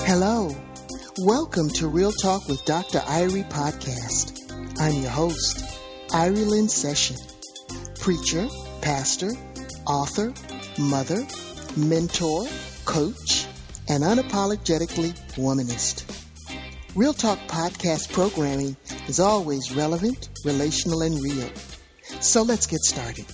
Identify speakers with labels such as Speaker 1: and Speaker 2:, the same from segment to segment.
Speaker 1: Hello. Welcome to Real Talk with Dr. Irie podcast. I'm your host, Irie Lynn Session. Preacher, pastor, author, mother, mentor, coach, and unapologetically womanist. Real Talk podcast programming is always relevant, relational, and real. So let's get started.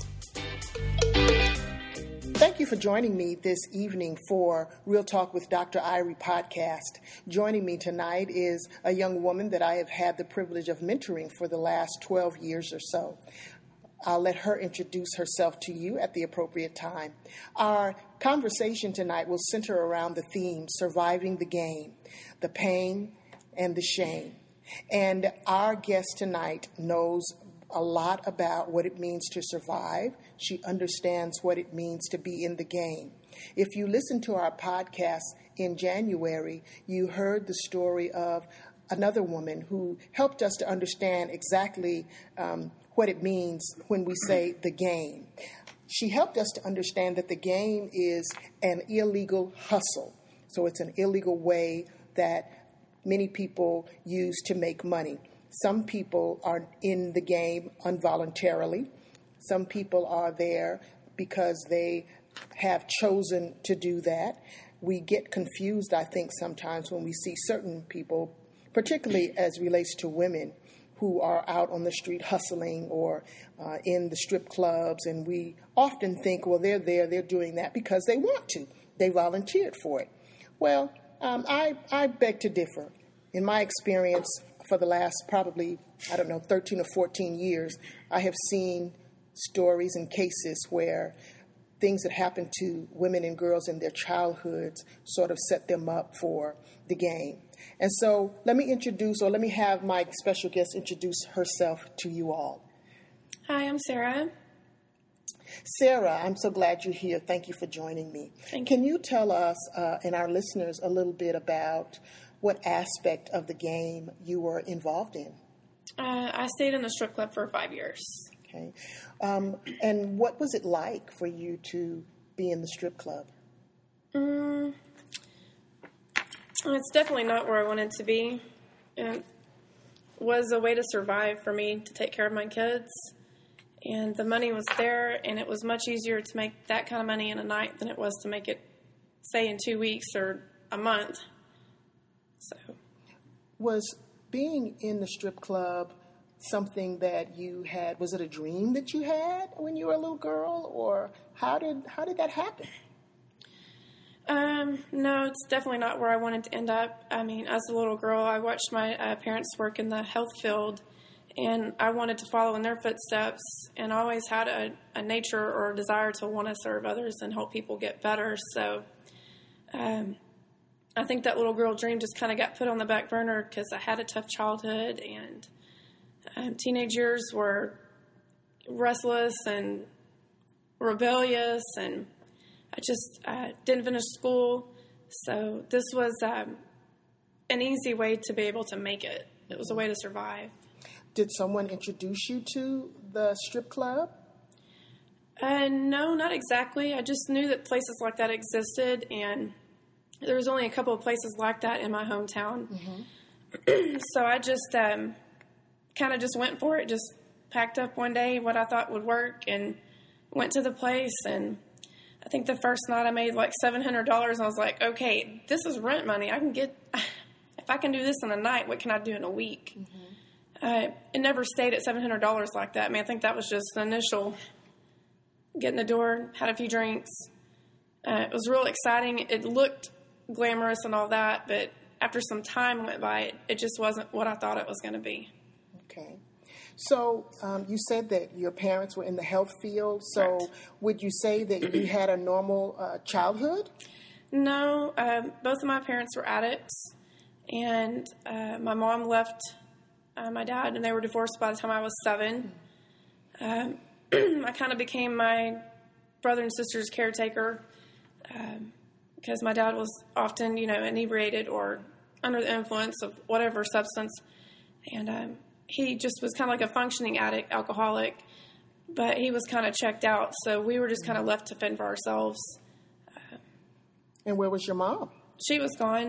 Speaker 1: Thank you for joining me this evening for Real Talk with Dr. Irie podcast. Joining me tonight is a young woman that I have had the privilege of mentoring for the last 12 years or so. I'll let her introduce herself to you at the appropriate time. Our conversation tonight will center around the theme, surviving the game, the pain and the shame. And our guest tonight knows a lot about what it means to survive. She understands what it means to be in the game. If you listened to our podcast in January, you heard the story of another woman who helped us to understand exactly what it means when we say the game. She helped us to understand that the game is an illegal hustle. So it's an illegal way that many people use to make money. Some people are in the game involuntarily. Some people are there because they have chosen to do that. We get confused, I think, sometimes when we see certain people, particularly as relates to women, who are out on the street hustling or in the strip clubs. And we often think, well, they're there, they're doing that because they want to. They volunteered for it. Well, I beg to differ. In my experience, for the last probably, 13 or 14 years, I have seen stories and cases where things that happen to women and girls in their childhoods sort of set them up for the game. And so let me have my special guest introduce herself to you all.
Speaker 2: Hi, I'm Sarah.
Speaker 1: Sarah, I'm so glad you're here. Thank you for joining me. Can you tell us and our listeners a little bit about what aspect of the game you were involved in?
Speaker 2: I stayed in the strip club for 5 years.
Speaker 1: Okay. And what was it like for you to be in the strip club?
Speaker 2: It's definitely not where I wanted to be. It was a way to survive for me, to take care of my kids. And the money was there, and it was much easier to make that kind of money in a night than it was to make it, say, in 2 weeks or a month. So, was
Speaker 1: being in the strip club something that you had? Was it a dream that you had when you were a little girl, or how did that happen?
Speaker 2: No, it's definitely not where I wanted to end up. I mean, as a little girl, I watched my parents work in the health field, and I wanted to follow in their footsteps, and I always had a nature or a desire to want to serve others and help people get better. So, I think that little girl dream just kind of got put on the back burner because I had a tough childhood, and teenage years were restless and rebellious, and I just didn't finish school. So this was an easy way to be able to make it. It was a way to survive.
Speaker 1: Did someone introduce you to the strip club?
Speaker 2: No, not exactly. I just knew that places like that existed, and there was only a couple of places like that in my hometown. Mm-hmm. So I just kind of just went for it, just packed up one day what I thought would work and went to the place. And I think the first night I made like $700, and I was like, okay, this is rent money. If I can do this in a night, what can I do in a week? Mm-hmm. It never stayed at $700 like that. I mean, I think that was just the initial get in the door, had a few drinks. It was real exciting. It looked glamorous and all that, but after some time went by, it just wasn't what I thought it was going to be.
Speaker 1: Okay. So you said that your parents were in the health field. So
Speaker 2: Correct.
Speaker 1: Would you say that you had a normal childhood?
Speaker 2: No, both of my parents were addicts, and my mom left my dad, and they were divorced by the time I was 7. I kind of became my brother and sister's caretaker because my dad was often, inebriated or under the influence of whatever substance, and he just was kind of like a functioning addict, alcoholic, but he was kind of checked out, so we were just kind of left to fend for ourselves.
Speaker 1: And where was your mom?
Speaker 2: She was gone.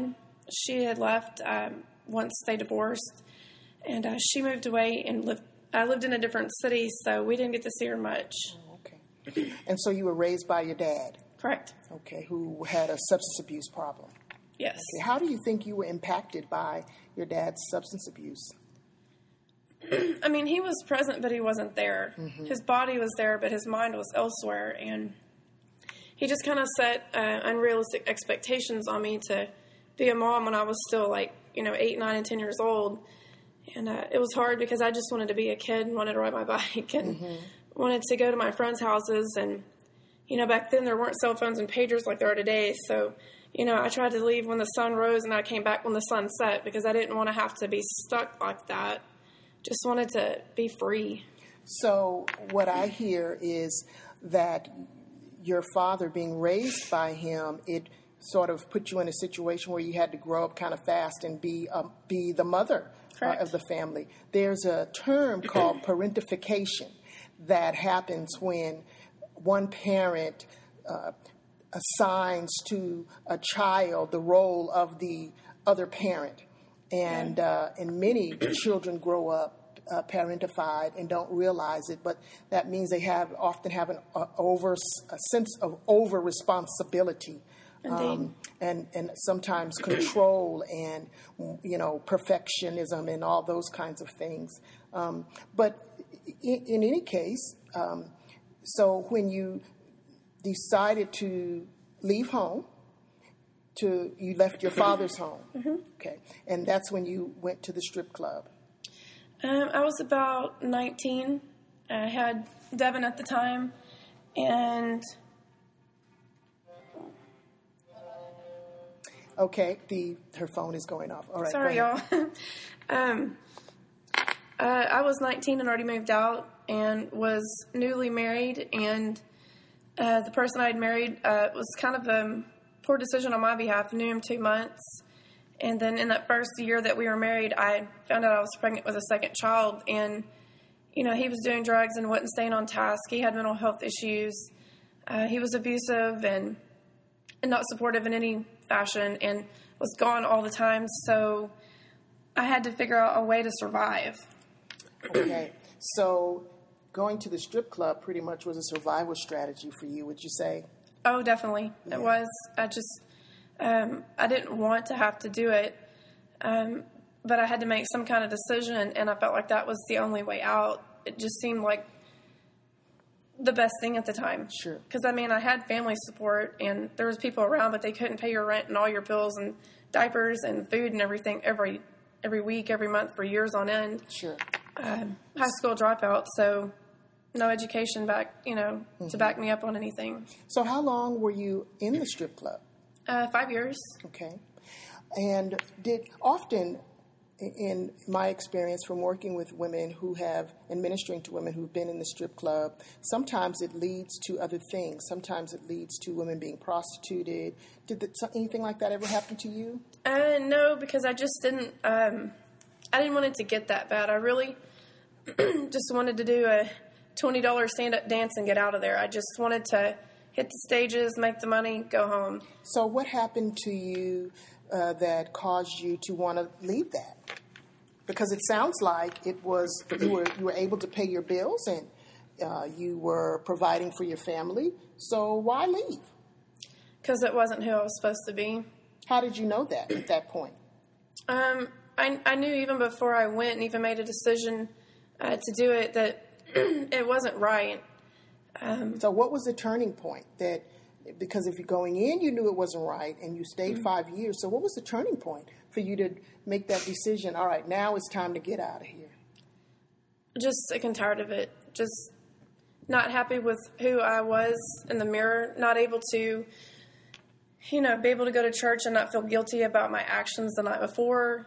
Speaker 2: she had left once they divorced, and she moved away and I lived in a different city, so we didn't get to see her much.
Speaker 1: Oh, okay. And so you were raised by your dad?
Speaker 2: Correct.
Speaker 1: Okay, who had a substance abuse problem?
Speaker 2: Yes.
Speaker 1: Okay. How do you think you were impacted by your dad's substance abuse?
Speaker 2: I mean, he was present, but he wasn't there. Mm-hmm. His body was there, but his mind was elsewhere, and he just kind of set unrealistic expectations on me to be a mom when I was still 8, 9, and 10 years old. And it was hard because I just wanted to be a kid and wanted to ride my bike and wanted to go to my friends' houses. And, back then there weren't cell phones and pagers like there are today. So, I tried to leave when the sun rose and I came back when the sun set because I didn't want to have to be stuck like that. Just wanted to be free.
Speaker 1: So what I hear is that your father, being raised by him, it sort of put you in a situation where you had to grow up kind of fast and be the mother of the family. There's a term called parentification that happens when one parent assigns to a child the role of the other parent. And many children grow up parentified and don't realize it, but that means they often have a sense of over responsibility, and sometimes control and perfectionism and all those kinds of things. But in any case, so when you decided to leave home, you left your father's home. Mm-hmm. Okay. And that's when you went to the strip club.
Speaker 2: I was about 19. I had Devin at the time, and
Speaker 1: okay, her phone is going off. All right.
Speaker 2: Sorry, y'all. I was 19 and already moved out and was newly married, and the person I had married was kind of a poor decision on my behalf. I knew him 2 months. And then in that first year that we were married, I found out I was pregnant with a second child. And, he was doing drugs and wasn't staying on task. He had mental health issues. He was abusive and not supportive in any fashion and was gone all the time. So I had to figure out a way to survive.
Speaker 1: Okay. So going to the strip club pretty much was a survival strategy for you, would you say?
Speaker 2: Oh, definitely. Yeah. It was. I didn't want to have to do it, but I had to make some kind of decision, and I felt like that was the only way out. It just seemed like the best thing at the time.
Speaker 1: Sure.
Speaker 2: Because, I had family support, and there was people around, but they couldn't pay your rent and all your bills and diapers and food and everything every week, every month for years on end.
Speaker 1: Sure.
Speaker 2: High school dropout, so no education back, to back me up on anything.
Speaker 1: So how long were you in the strip club?
Speaker 2: 5 years.
Speaker 1: Okay. And often, in my experience from working with women and ministering to women who've been in the strip club, sometimes it leads to other things. Sometimes it leads to women being prostituted. Did anything like that ever happen to you?
Speaker 2: No, because I just didn't, I didn't want it to get that bad. I really just wanted to do a $20 stand-up dance and get out of there. I just wanted to hit the stages, make the money, go home.
Speaker 1: So what happened to you that caused you to want to leave that? Because it sounds like it was you were able to pay your bills and you were providing for your family. So why leave?
Speaker 2: Because it wasn't who I was supposed to be.
Speaker 1: How did you know that at that point?
Speaker 2: I knew even before I went and even made a decision to do it that it wasn't right.
Speaker 1: So what was the turning point because if you're going in, you knew it wasn't right and you stayed 5 years. So what was the turning point for you to make that decision? All right, now it's time to get out of here.
Speaker 2: Just sick and tired of it. Just not happy with who I was in the mirror. Not able to, be able to go to church and not feel guilty about my actions the night before.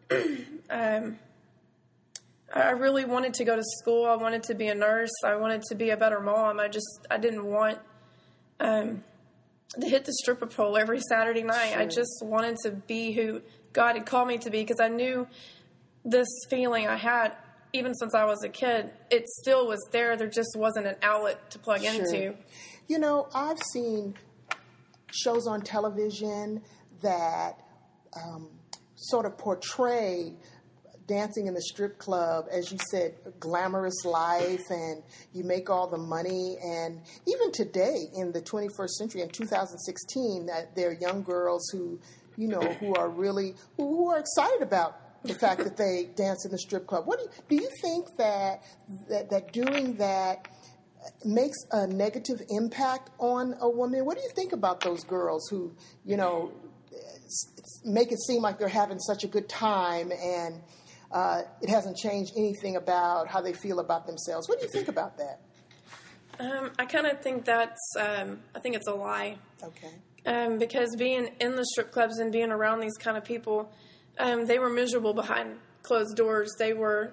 Speaker 2: I really wanted to go to school. I wanted to be a nurse. I wanted to be a better mom. I didn't want to hit the stripper pole every Saturday night. Sure. I just wanted to be who God had called me to be because I knew this feeling I had even since I was a kid. It still was there. There just wasn't an outlet to plug into.
Speaker 1: I've seen shows on television that sort of portray dancing in the strip club, as you said, glamorous life, and you make all the money. And even today, in the 21st century, in 2016, that there are young girls who, you know, who are excited about the fact that they dance in the strip club. What do you think that doing that makes a negative impact on a woman? What do you think about those girls who, you know, make it seem like they're having such a good time, and it hasn't changed anything about how they feel about themselves? What do you think about that?
Speaker 2: I kind of think I think it's a lie.
Speaker 1: Okay.
Speaker 2: Because being in the strip clubs and being around these kind of people, they were miserable behind closed doors. They were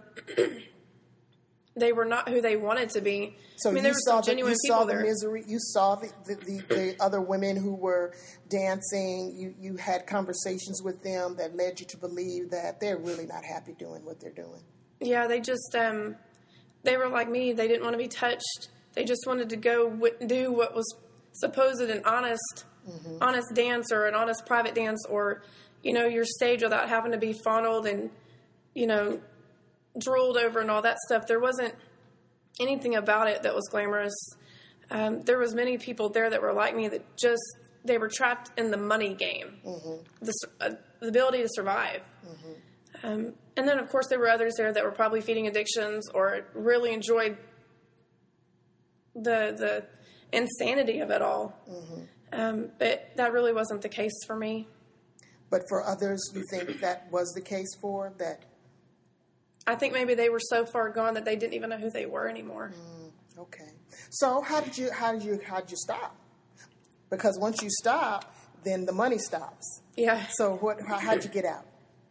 Speaker 2: not who they wanted to be.
Speaker 1: So
Speaker 2: I mean, there were some genuine people there.
Speaker 1: You saw the misery. You saw the other women who were dancing. You had conversations with them that led you to believe that they're really not happy doing what they're doing.
Speaker 2: Yeah, they just they were like me. They didn't want to be touched. They just wanted to go do what was supposed an honest dance, or an honest private dance, or, you know, your stage, without having to be fondled and, you know, drooled over and all that stuff. There wasn't anything about it that was glamorous. There was many people there that were like me, that just, they were trapped in the money game, the ability to survive. And then, of course, there were others there that were probably feeding addictions, or really enjoyed the insanity of it all. But that really wasn't the case for me.
Speaker 1: But for others, you think that was the case for that?
Speaker 2: I think maybe they were so far gone that they didn't even know who they were anymore.
Speaker 1: Okay. So how did you stop? Because once you stop, then the money stops.
Speaker 2: Yeah.
Speaker 1: So how'd you get out?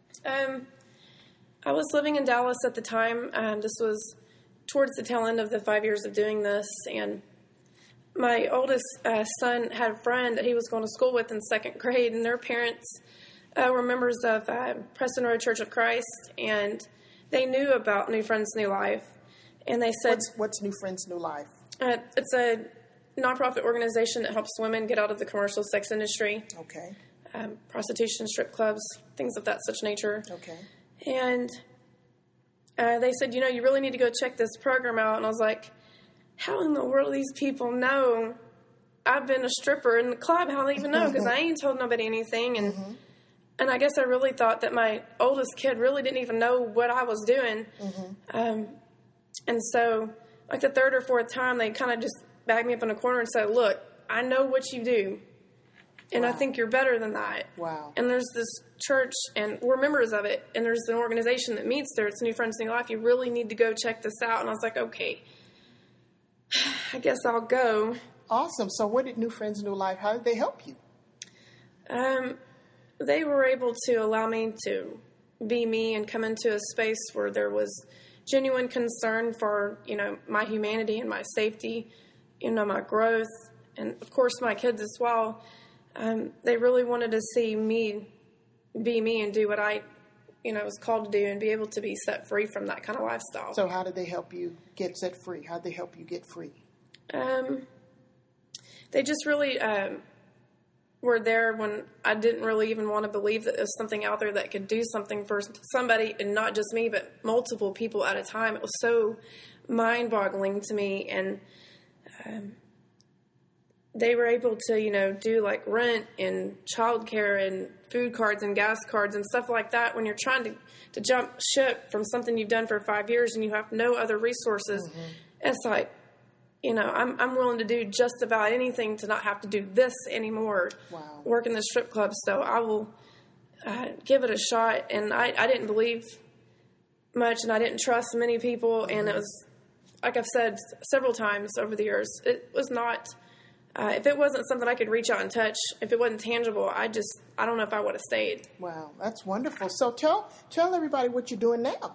Speaker 2: I was living in Dallas at the time. This was towards the tail end of the 5 years of doing this, and my oldest son had a friend that he was going to school with in second grade, and their parents were members of Preston Road Church of Christ, and they knew about New Friends, New Life. And they said...
Speaker 1: What's New Friends, New Life?
Speaker 2: It's a nonprofit organization that helps women get out of the commercial sex industry.
Speaker 1: Okay.
Speaker 2: Prostitution, strip clubs, things of that such nature.
Speaker 1: Okay.
Speaker 2: And they said, you know, you really need to go check this program out. And I was like, how in the world do these people know I've been a stripper in the club? How do they even know? Because I ain't told nobody anything. And I guess I really thought that my oldest kid really didn't even know what I was doing. And so, like the third or fourth time, they kind of just backed me up in a corner and said, look, I know what you do, and I think you're better than that.
Speaker 1: Wow.
Speaker 2: And there's this church, and we're members of it, and there's an organization that meets there. It's New Friends, New Life. You really need to go check this out. And I was like, okay, I guess I'll go.
Speaker 1: Awesome. So what did New Friends, New Life, how did they help you?
Speaker 2: They were able to allow me to be me and come into a space where there was genuine concern for, you know, my humanity and my safety, you know, my growth, and of course my kids as well. They really wanted to see me be me and do what I, you know, was called to do, and be able to be set free from that kind of lifestyle.
Speaker 1: So how did they help you get set free? How did they help you get free?
Speaker 2: They just really were there when I didn't really even want to believe that there was something out there that could do something for somebody, and not just me, but multiple people at a time. It was so mind-boggling to me, and they were able to, you know, do like rent and childcare and food cards and gas cards and stuff like that. When you're trying to jump ship from something you've done for 5 years and you have no other resources, it's like, you know, I'm willing to do just about anything to not have to do this anymore.
Speaker 1: Wow.
Speaker 2: Work in the strip club, so I will give it a shot. And I didn't believe much, and I didn't trust many people. And it was, like I've said several times over the years, it was not, if it wasn't something I could reach out and touch, if it wasn't tangible, I don't know if I would have stayed.
Speaker 1: Wow, that's wonderful. So tell everybody what you're doing now.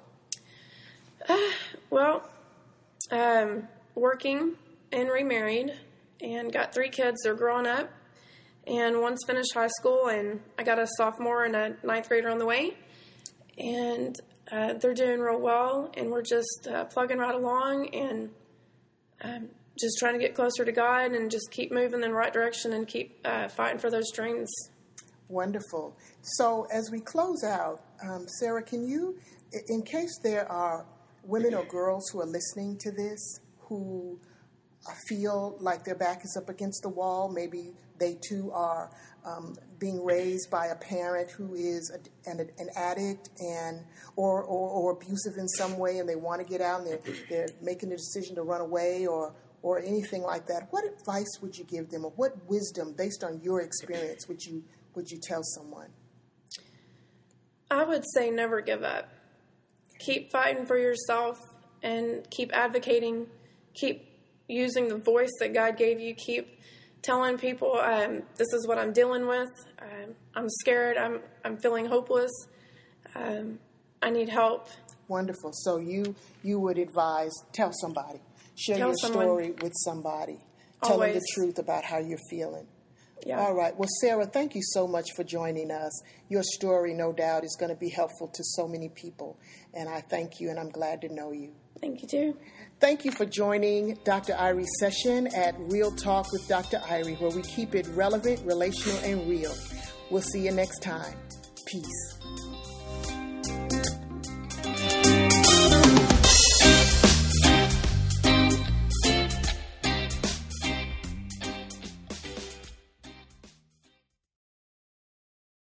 Speaker 2: Working and remarried, and got 3 kids. They're growing up, and one's finished high school, and I got a sophomore and a 9th grader on the way, and they're doing real well, and we're just plugging right along, and just trying to get closer to God and just keep moving in the right direction and keep fighting for those dreams.
Speaker 1: Wonderful. So as we close out, Sarah, can you, in case there are women or girls who are listening to this who feel like their back is up against the wall, maybe they too are being raised by a parent who is an addict or abusive in some way, and they want to get out and they're making the decision to run away or anything like that, what advice would you give them, or what wisdom, based on your experience, would you tell someone?
Speaker 2: I would say never give up. Keep fighting for yourself and keep advocating. Keep using the voice that God gave you. Keep telling people, this is what I'm dealing with. I'm scared. I'm feeling hopeless. I need help.
Speaker 1: Wonderful. So you would advise, tell somebody. Share your story with somebody. Tell them the truth about how you're feeling.
Speaker 2: Yeah.
Speaker 1: All right. Well, Sarah, thank you so much for joining us. Your story, no doubt, is going to be helpful to so many people. And I thank you, and I'm glad to know you.
Speaker 2: Thank you, too.
Speaker 1: Thank you for joining Dr. Irie's session at Real Talk with Dr. Irie, where we keep it relevant, relational, and real. We'll see you next time. Peace.